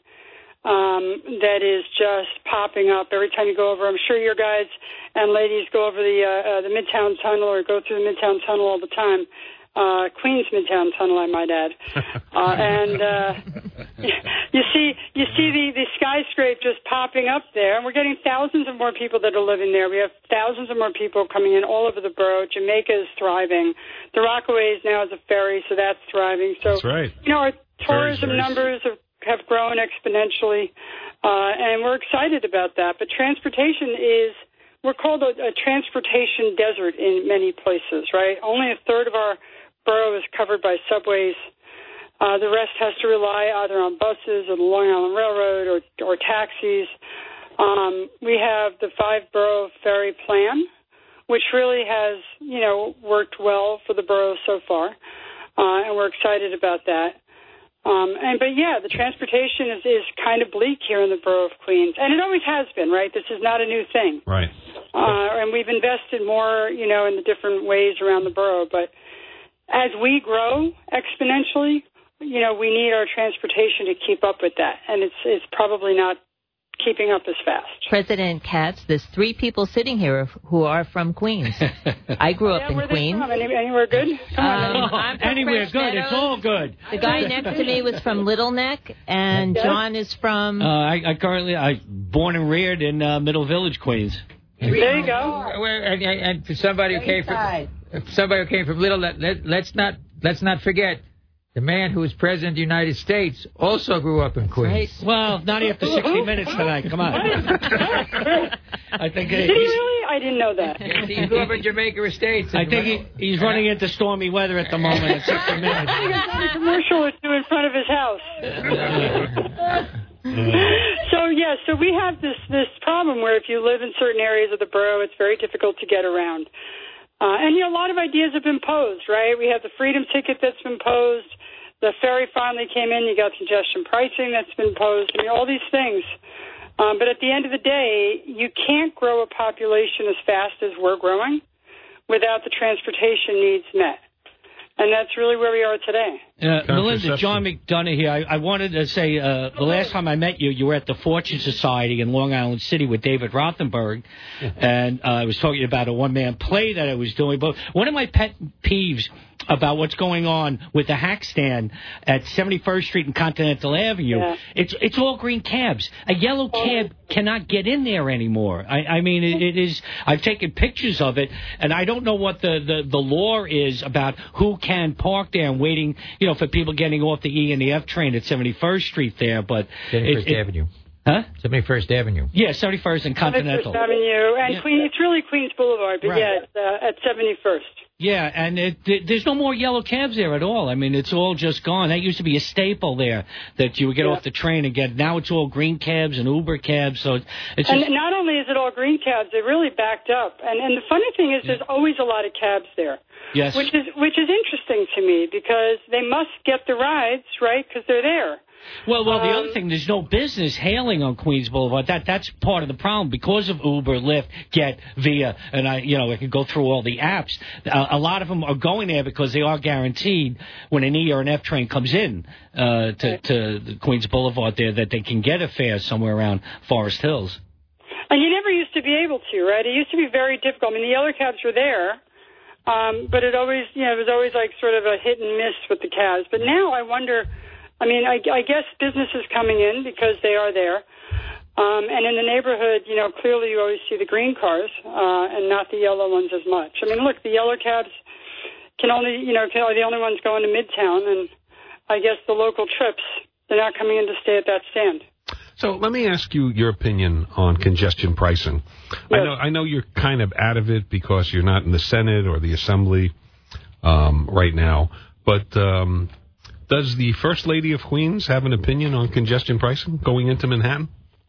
um, that is just popping up every time you go over. I'm sure your guys and ladies go over the, uh, uh, the Midtown Tunnel or go through the Midtown Tunnel all the time. Uh, Queens Midtown Tunnel, I might add. Uh, and uh, you see you see the, the skyscraper just popping up there, and we're getting thousands of more people that are living there. We have thousands of more people coming in all over the borough. Jamaica is thriving. The Rockaways now is a ferry, so that's thriving. So, that's right. You know, our tourism Ferries, numbers have, have grown exponentially, uh, and we're excited about that. But transportation is, we're called a, a transportation desert in many places, right? Only a third of our borough is covered by subways. Uh, the rest has to rely either on buses or the Long Island Railroad or, or taxis. Um, we have the five-borough ferry plan, which really has, you know, worked well for the borough so far, uh, and we're excited about that. Um, and but yeah, the transportation is, is kind of bleak here in the borough of Queens, and it always has been, right? This is not a new thing, right? Uh, and we've invested more, you know, in the different ways around the borough, but as we grow exponentially, you know, we need our transportation to keep up with that, and it's it's probably not keeping up as fast. President Katz, there's three people sitting here who are from Queens. I grew up yeah, in where Queens. They from? Any, anywhere good? Come um, on. I'm from Anywhere Fresh good. Meadows. It's all good. The guy next to me was from Little Neck, and Yes. John is from... Uh, I, I currently, I born and reared in uh, Middle Village, Queens. There you go. And, and, and for somebody who came from somebody who came from Little, let, let, let's not let's not forget the man who was president of the United States also grew up in Queens. Right. Well, not after sixty minutes tonight. Come on. I think Did he really? I didn't know that. Yes, he grew up in Jamaica Estates. I think he, he's running into stormy weather at the moment at sixty minutes. He got a commercial or two in front of his house. So yeah, so we have this this problem where if you live in certain areas of the borough, it's very difficult to get around. Uh, and you know, a lot of ideas have been posed, right? We have the freedom ticket that's been posed. The ferry finally came in. You got congestion pricing that's been posed. I mean, all these things. Um, but at the end of the day, you can't grow a population as fast as we're growing without the transportation needs met. And that's really where we are today. Uh, Melinda, John McDonough here. I, I wanted to say, uh, the last time I met you, you were at the Fortune Society in Long Island City with David Rothenberg, and uh, I was talking about a one-man play that I was doing. But one of my pet peeves about what's going on with the hack stand at seventy-first Street and Continental Avenue, Yeah. it's it's all green cabs. A yellow cab cannot get in there anymore. I, I mean, it, it is. I've taken pictures of it, and I don't know what the, the, the law is about who can park there and waiting, you know, for people getting off the E and the F train at seventy-first Street there. But seventy-first it, it, Avenue. Huh? seventy-first Avenue. Yeah, seventy-first and Continental. seventy-first Avenue, and Yeah. Queen, it's really Queens Boulevard, but Right. yeah, it's, uh, at seventy-first. Yeah, and it, it, there's no more yellow cabs there at all. I mean, it's all just gone. That used to be a staple there that you would get Yeah. off the train and get. Now it's all green cabs and Uber cabs. So it's just. And not only is it all green cabs, they really backed up. And and the funny thing is, there's always a lot of cabs there. Yes. Which is which is interesting to me because they must get the rides, right? Because they're there. Well, well, the Um, other thing, there's no business hailing on Queens Boulevard. That that's part of the problem because of Uber, Lyft, Get, Via, and I, you know, I can go through all the apps. Uh, a lot of them are going there because they are guaranteed when an E or an F train comes in uh, to to the Queens Boulevard there that they can get a fare somewhere around Forest Hills. And you never used to be able to, right? It used to be very difficult. I mean, the yellow cabs were there, Um, but it always, you know, it was always like sort of a hit and miss with the cabs. But now I wonder, I mean, I, I guess business is coming in because they are there. Um, and in the neighborhood, you know, clearly you always see the green cars uh, and not the yellow ones as much. I mean, look, the yellow cabs can only, you know, can, are the only ones going to Midtown. And I guess the local trips, they're not coming in to stay at that stand. So let me ask you your opinion on congestion pricing. Yes. I know I know you're kind of out of it because you're not in the Senate or the Assembly um, right now. But um, does the First Lady of Queens have an opinion on congestion pricing going into Manhattan?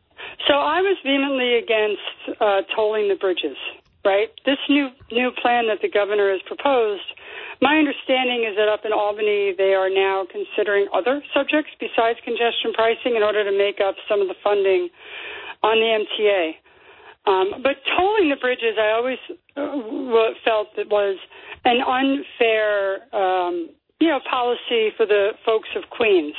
So I was vehemently against uh, tolling the bridges, right? This new new plan that the governor has proposed, my understanding is that up in Albany, they are now considering other subjects besides congestion pricing in order to make up some of the funding on the M T A. Um, but tolling the bridges, I always uh, felt that was an unfair, um, you know, policy for the folks of Queens.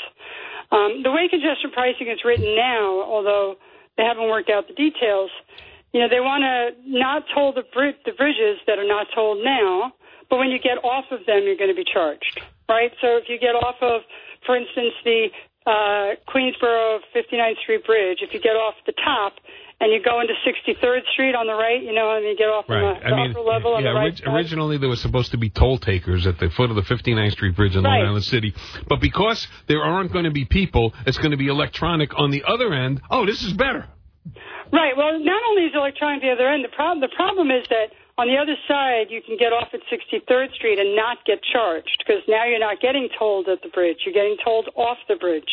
Um, the way congestion pricing is written now, although they haven't worked out the details, you know, they want to not toll the, bri- the bridges that are not tolled now, but when you get off of them, you're going to be charged, right? So if you get off of, for instance, the uh, Queensboro fifty-ninth Street Bridge, if you get off the top and you go into sixty-third Street on the right, you know, and you get off right. on the, the I mean, upper level on yeah, the right orig- side. Originally, there was supposed to be toll takers at the foot of the fifty-ninth Street Bridge in right. Long Island City. But because there aren't going to be people, it's going to be electronic on the other end. Oh, this is better. Right. Well, not only is electronic the other end, the problem the problem is that on the other side you can get off at sixty-third Street and not get charged because now you're not getting tolled at the bridge. You're getting tolled off the bridge.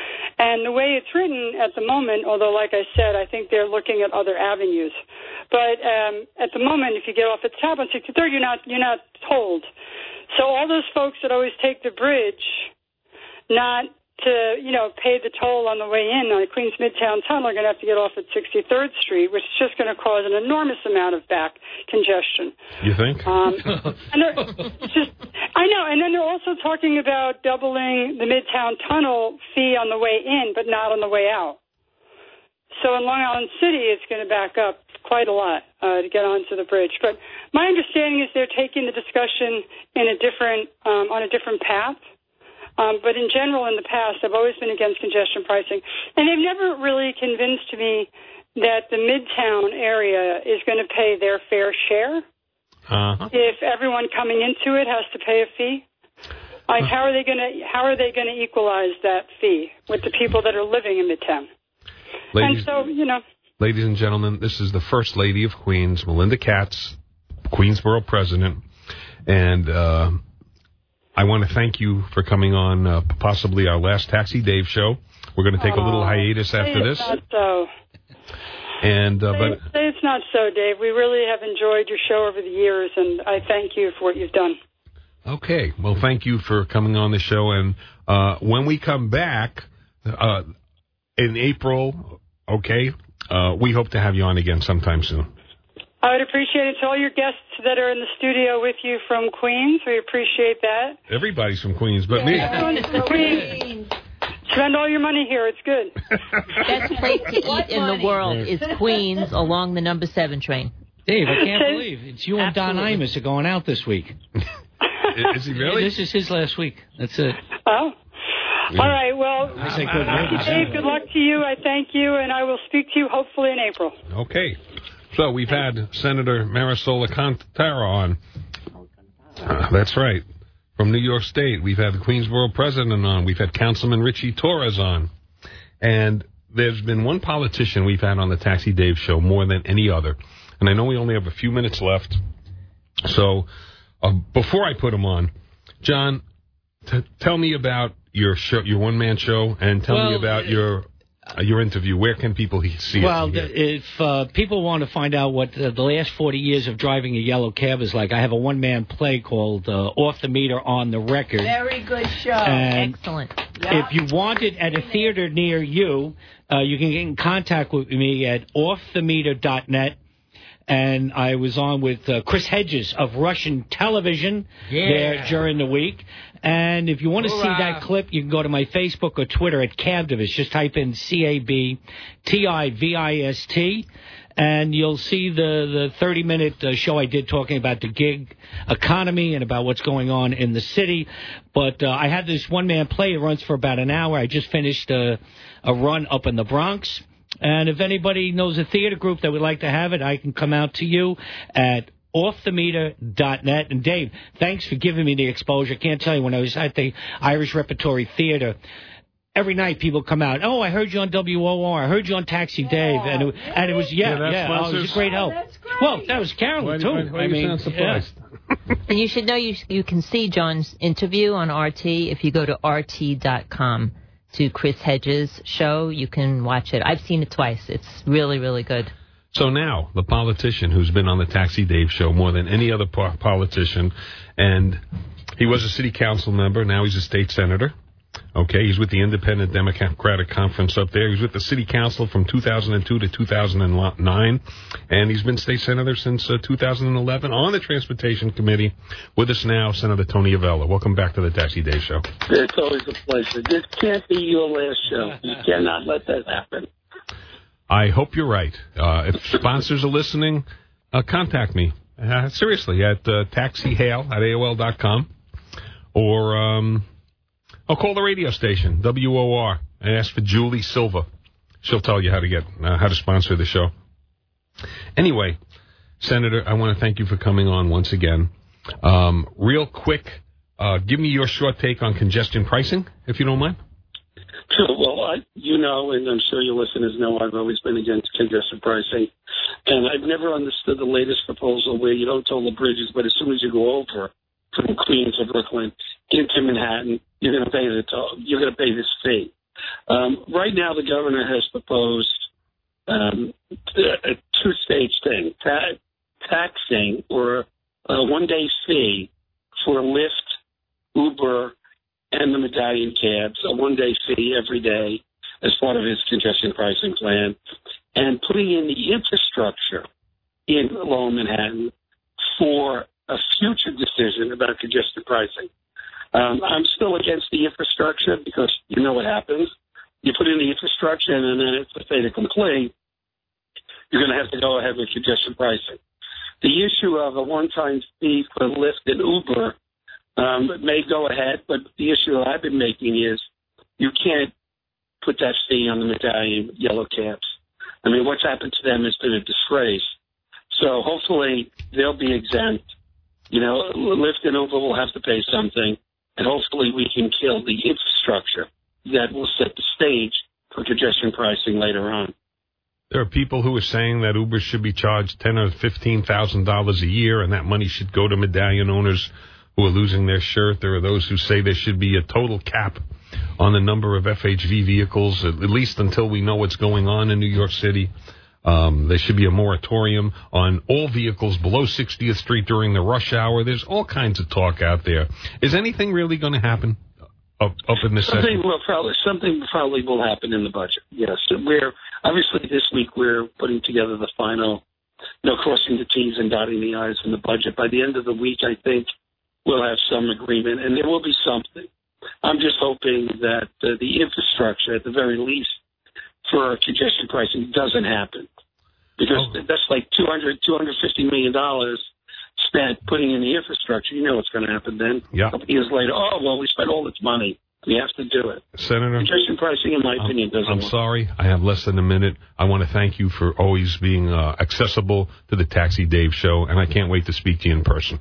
And the way it's written at the moment, although like I said, I think they're looking at other avenues. But um, at the moment, if you get off at the top on sixty-third, you're not you're not tolled. So all those folks that always take the bridge, not to, you know, pay the toll on the way in on the Queens Midtown Tunnel are going to have to get off at sixty-third Street, which is just going to cause an enormous amount of back congestion. You think? Um, and it's just, I know. And then they're also talking about doubling the Midtown Tunnel fee on the way in, but not on the way out. So in Long Island City, it's going to back up quite a lot uh, to get onto the bridge. But my understanding is they're taking the discussion in a different, um, on a different path. Um, but in general, in the past, I've always been against congestion pricing. And they've never really convinced me that the Midtown area is going to pay their fair share uh-huh. if everyone coming into it has to pay a fee. Like, how are they going to how are they going to equalize that fee with the people that are living in Midtown? Ladies, and so, you know. Ladies and gentlemen, this is the First Lady of Queens, Melinda Katz, Queensboro president. And uh, I want to thank you for coming on uh, possibly our last Taxi Dave show. We're going to take oh, a little hiatus after this. It's not so. And, uh, say, but say it's not so, Dave. We really have enjoyed your show over the years, and I thank you for what you've done. Okay. Well, thank you for coming on the show. And uh, when we come back uh, in April, okay, uh, we hope to have you on again sometime soon. I would appreciate it. To all your guests that are in the studio with you from Queens, we appreciate that. Everybody's from Queens but me. Everyone's from Queens. Spend all your money here. It's good. Best place to eat in the world is Queens along the number seven train. Dave, I can't believe it's you and Don Imus are going out this week. Is he really? This is his last week. That's it. Oh. All right. Well, I say good luck. Dave, good luck to you. I thank you, and I will speak to you hopefully in April. Okay. So we've had Senator Marisol Alcantara on. Uh, that's right. From New York State. We've had the Queensboro president on. We've had Councilman Richie Torres on. And there's been one politician we've had on the Taxi Dave show more than any other. And I know we only have a few minutes left. So uh, before I put him on, John, t- tell me about your show, your one-man show, and tell well, me about your uh, your interview. Where can people see well, it? Well, if uh, people want to find out what uh, the last forty years of driving a yellow cab is like, I have a one-man play called uh, Off the Meter, On the Record. Very good show. And excellent. Yeah. If you want it at a theater near you, uh, you can get in contact with me at off the meter dot net. And I was on with uh, Chris Hedges of Russian Television yeah. there during the week. And if you want to see that clip, you can go to my Facebook or Twitter at Cabtivist. Just type in C A B T I V I S T. and you'll see the, the thirty-minute uh, show I did talking about the gig economy and about what's going on in the city. But uh, I had this one-man play. It runs for about an hour. I just finished a, a run up in the Bronx. And if anybody knows a theater group that would like to have it, I can come out to you at off the meter dot net. And, Dave, thanks for giving me the exposure. Can't tell you, when I was at the Irish Repertory Theater, every night people come out, oh, I heard you on W O R, I heard you on Taxi Dave, and it, and it was, yeah, Yeah, yeah, that's oh, it was a great help. Oh, that's great. Well, that was Carolyn, Why- too. why- why I do you mean, sound surprised? yeah. And you should know you you can see John's interview on R T if you go to R T dot com to Chris Hedges' show. You can watch it. I've seen it twice. It's really, really good. So now, the politician who's been on the Taxi Dave show more than any other po- politician, and he was a city council member, now he's a state senator. Okay, he's with the Independent Democratic Conference up there. He's with the city council from two thousand two to two thousand nine, and he's been state senator since uh, two thousand eleven on the Transportation Committee. With us now, Senator Tony Avella. Welcome back to the Taxi Dave show. It's always a pleasure. This can't be your last show. You cannot let that happen. I hope you're right. Uh, if sponsors are listening, uh, contact me. Uh, seriously, at uh, taxihail at A O L dot com, or um, I'll call the radio station, W O R, and ask for Julie Silva. She'll tell you how to get uh, how to sponsor the show. Anyway, Senator, I want to thank you for coming on once again. Um, real quick, uh, give me your short take on congestion pricing, if you don't mind. Sure. Well, I, you know, and I'm sure your listeners know, I've always been against congestion pricing. And I've never understood the latest proposal where you don't toll the bridges, but as soon as you go over from Queens to Brooklyn into Manhattan, you're going to pay the toll. You're going to pay this fee. Um, right now, the governor has proposed um, a two-stage thing: ta- taxing or a one-day fee for Lyft, Uber, and the medallion cabs, a one-day fee every day as part of his congestion pricing plan, and putting in the infrastructure in Lower Manhattan for a future decision about congestion pricing. Um, I'm still against the infrastructure because you know what happens. You put in the infrastructure, and then it's a fait accompli. You're going to have to go ahead with congestion pricing. The issue of a one-time fee for Lyft and Uber Um, it may go ahead, but the issue that I've been making is you can't put that fee on the medallion yellow cabs. I mean, what's happened to them has been a disgrace. So hopefully they'll be exempt. You know, Lyft and Uber will have to pay something, and hopefully we can kill the infrastructure that will set the stage for congestion pricing later on. There are people who are saying that Uber should be charged ten or fifteen thousand dollars a year, and that money should go to medallion owners who are losing their shirt. There are those who say there should be a total cap on the number of F H V vehicles, at least until we know what's going on in New York City. Um, there should be a moratorium on all vehicles below sixtieth Street during the rush hour. There's all kinds of talk out there. Is anything really going to happen up, up in this something session? will probably something probably will happen in the budget. Yes, we're obviously this week we're putting together the final, you know, crossing the T's and dotting the I's in the budget. By the end of the week, I think we'll have some agreement, and there will be something. I'm just hoping that uh, the infrastructure, at the very least, for congestion pricing doesn't happen, because oh. that's like two hundred, two hundred fifty million dollars spent putting in the infrastructure. You know what's going to happen then. Yeah. A couple years later, oh, well, we spent all this money. We have to do it. Senator, congestion pricing, in my I'm, opinion, doesn't I'm work. sorry. I have less than a minute. I want to thank you for always being uh, accessible to the Taxi Dave show, and I can't wait to speak to you in person.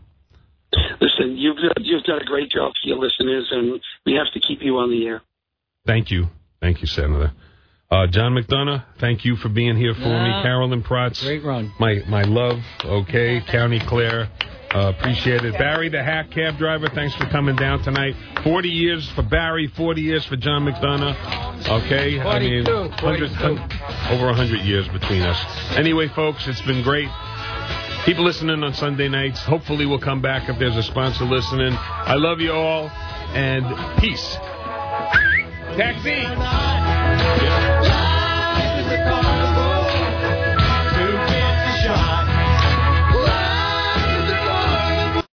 Listen, you've you've done a great job for your listeners, and we have to keep you on the air. Thank you. Thank you, Senator. Uh, John McDonough, thank you for being here for yeah. me. Carolyn Protz. Great run. My my love, okay. County Claire, uh, appreciate it. Barry, the hack cab driver, thanks for coming down tonight. forty years for Barry, forty years for John McDonough, okay. I mean, one hundred, over one hundred years between us. Anyway, folks, it's been great. Keep listening on Sunday nights. Hopefully we'll come back if there's a sponsor listening. I love you all, and peace. Taxi! Yeah.